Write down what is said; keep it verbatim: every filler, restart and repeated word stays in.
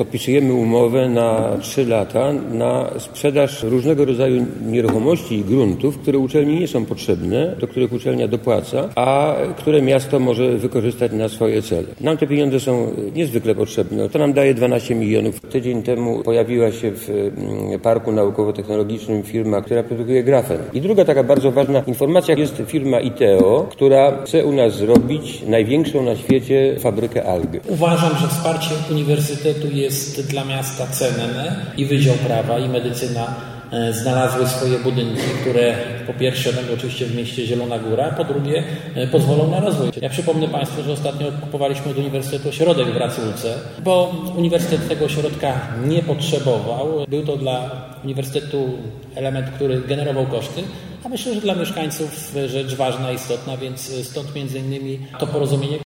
podpisujemy umowę na trzy lata na sprzedaż różnego rodzaju nieruchomości i gruntów, które uczelni nie są potrzebne, do których uczelnia dopłaca, a które miasto może wykorzystać na swoje cele. Nam te pieniądze są niezwykle potrzebne. To nam daje dwanaście milionów. Tydzień temu pojawiła się w Parku Naukowo-Technologicznym firma, która produkuje grafen. I druga taka bardzo ważna informacja jest firma ITEO, która chce u nas zrobić największą na świecie fabrykę alg. Uważam, że wsparcie uniwersytetu jest dla miasta cenne i Wydział Prawa i Medycyna znalazły swoje budynki, które po pierwsze będą oczywiście w mieście Zielona Góra, po drugie pozwolą na rozwój. Ja przypomnę Państwu, że ostatnio kupowaliśmy od Uniwersytetu ośrodek w Racylce, bo Uniwersytet tego ośrodka nie potrzebował. Był to dla Uniwersytetu element, który generował koszty, a myślę, że dla mieszkańców rzecz ważna, istotna, więc stąd między innymi to porozumienie.